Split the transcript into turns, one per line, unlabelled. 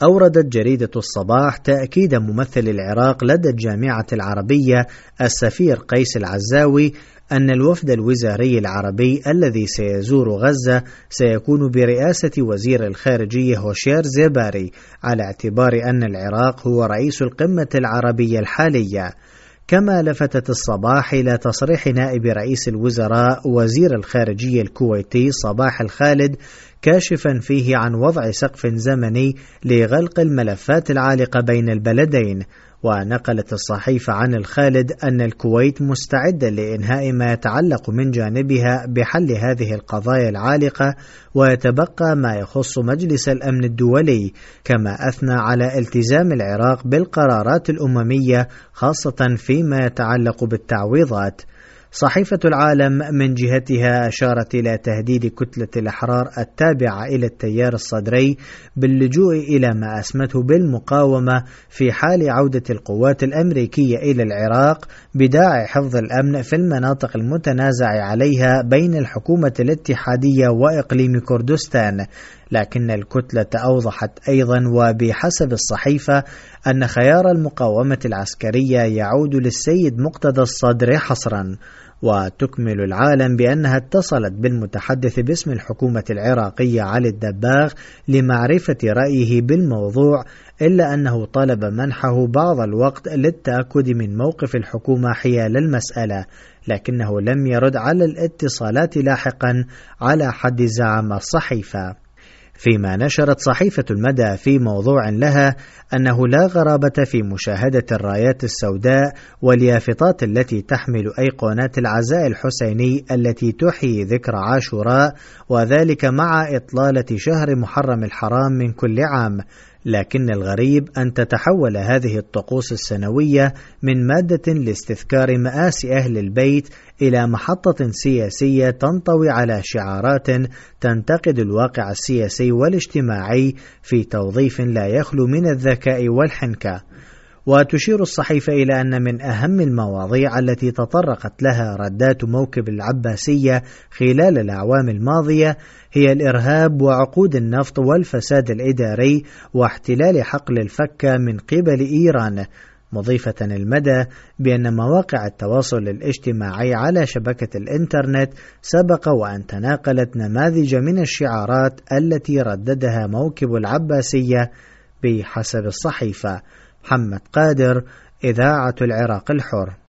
أوردت جريدة الصباح تأكيد ممثل العراق لدى الجامعة العربية السفير قيس العزاوي أن الوفد الوزاري العربي الذي سيزور غزة سيكون برئاسة وزير الخارجية هوشير زيباري، على اعتبار أن العراق هو رئيس القمة العربية الحالية. كما لفتت الصباح إلى تصريح نائب رئيس الوزراء وزير الخارجية الكويتي صباح الخالد كاشفا فيه عن وضع سقف زمني لغلق الملفات العالقة بين البلدين. ونقلت الصحيفة عن الخالد أن الكويت مستعدة لإنهاء ما يتعلق من جانبها بحل هذه القضايا العالقة، ويتبقى ما يخص مجلس الأمن الدولي، كما أثنى على التزام العراق بالقرارات الأممية خاصة فيما يتعلق بالتعويضات. صحيفة العالم من جهتها أشارت إلى تهديد كتلة الأحرار التابعة إلى التيار الصدري باللجوء إلى ما أسمته بالمقاومة في حال عودة القوات الأمريكية إلى العراق بداعي حفظ الأمن في المناطق المتنازع عليها بين الحكومة الاتحادية وإقليم كردستان. لكن الكتلة أوضحت أيضا وبحسب الصحيفة أن خيار المقاومة العسكرية يعود للسيد مقتدى الصدر حصرا. وتكمل العالم بأنها اتصلت بالمتحدث باسم الحكومة العراقية علي الدباغ لمعرفة رأيه بالموضوع، إلا أنه طلب منحه بعض الوقت للتأكد من موقف الحكومة حيال المسألة، لكنه لم يرد على الاتصالات لاحقا على حد زعم الصحيفة. فيما نشرت صحيفة المدى في موضوع لها أنه لا غرابة في مشاهدة الرايات السوداء واليافطات التي تحمل أيقونات العزاء الحسيني التي تحيي ذكرى عاشوراء، وذلك مع إطلالة شهر محرم الحرام من كل عام. لكن الغريب أن تتحول هذه الطقوس السنوية من مادة لاستذكار مآسي أهل البيت إلى محطة سياسية تنطوي على شعارات تنتقد الواقع السياسي والاجتماعي في توظيف لا يخلو من الذكاء والحنكة. وتشير الصحيفة إلى أن من أهم المواضيع التي تطرقت لها ردات موكب العباسية خلال الأعوام الماضية هي الإرهاب وعقود النفط والفساد الإداري واحتلال حقل الفكة من قبل إيران، مضيفة المدى بأن مواقع التواصل الاجتماعي على شبكة الإنترنت سبق وأن تناقلت نماذج من الشعارات التي رددها موكب العباسية. بحسب الصحيفة. محمد قادر، إذاعة العراق الحر.